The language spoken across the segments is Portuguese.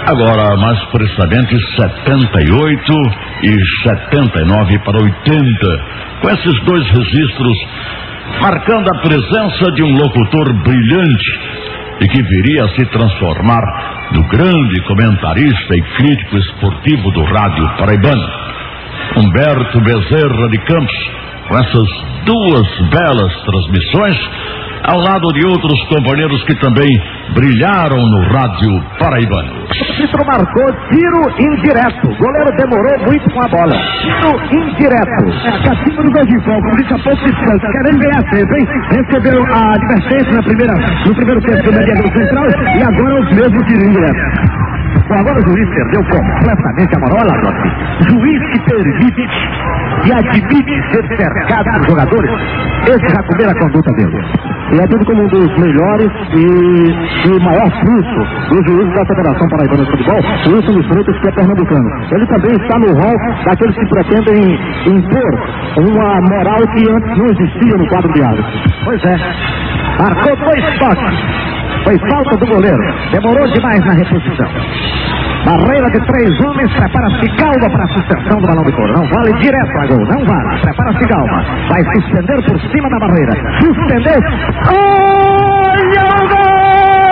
Agora, mais precisamente, 78 e 79 para 80. Com esses dois registros, marcando a presença de um locutor brilhante e que viria a se transformar no grande comentarista e crítico esportivo do rádio paraibano. Humberto Bezerra de Campos, com essas duas belas transmissões, ao lado de outros companheiros que também brilharam no rádio paraibano. O árbitro marcou tiro indireto. O goleiro demorou muito com a bola. Tiro indireto. Cacique do Godival, como disse há pouco distante, querendo ganhar sempre, hein? Recebeu a advertência no primeiro tempo do mediador central e agora os mesmos tiros indiretos. Bom, agora o juiz perdeu completamente a moral. Olha lá, juiz que permite e admite ser cercado por jogadores, esse já comeram a conduta dele. E é tudo como um dos melhores e maior fruto do juiz da Federação Paraibana de Futebol, o Wilson de Freitas, que é pernambucano. Ele também está no rol daqueles que pretendem impor uma moral que antes não existia no quadro de árbitros. Pois é, marcou 2 toques. Foi falta do goleiro. Demorou demais na reposição. Barreira de 3 homens. Prepara-se Galva para a suspensão do balão de couro. Não vale direto a gol. Não vale. Prepara-se Galva. Vai suspender por cima da barreira. Suspendeu. Olha o gol!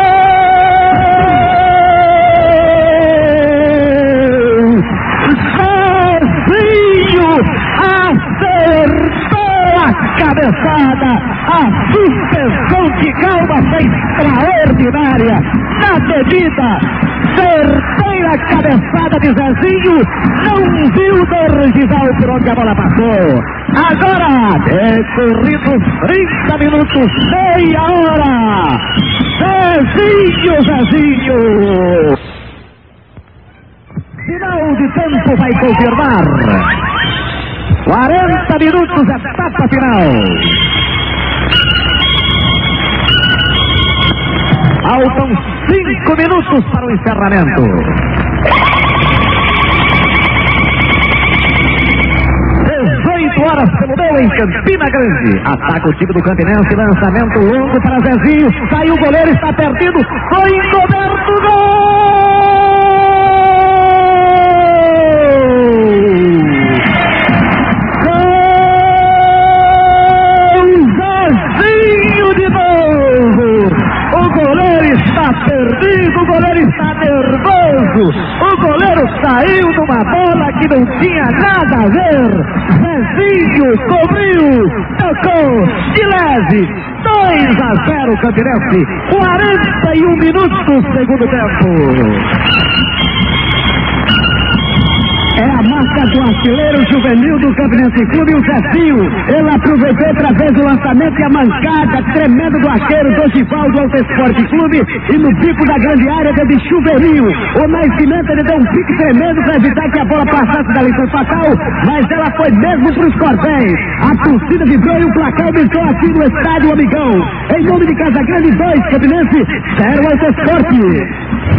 Sozinho acertou a cabeçada. A suspensão que Galva foi extraordinária. Na medida, certeira cabeçada de Zezinho. Não viu Dorival por onde a bola passou. Agora, decorridos 30 minutos, meia hora. Zezinho. Final de tempo vai confirmar. 40 minutos, etapa final. Faltam 5 minutos para o encerramento. 18 horas pelo meio em Campina Grande. Ataca o time do Campinense, lançamento longo para Zezinho. Saiu o goleiro, está perdido. Foi encoberto, gol! Perdido, o goleiro está nervoso. O goleiro saiu numa bola que não tinha nada a ver. Zezinho cobriu, tocou de leve. 2-0 Campinense. 41 minutos, segundo tempo. É a marca do artilheiro juvenil do Campinense Clube, o Zezinho. Ele aproveitou outra vez o lançamento e a mancada tremenda do arqueiro Dorival do Alto Esporte Clube. E no bico da grande área teve chuveirinho. O Nascimento ele deu um pique tremendo para evitar que a bola passasse da linha fatal, mas ela foi mesmo para os cordéis. A torcida vibrou e o placar aumentou aqui no estádio Amigão. Em nome de Casa Grande 2, Campinense 0 Alto Esporte.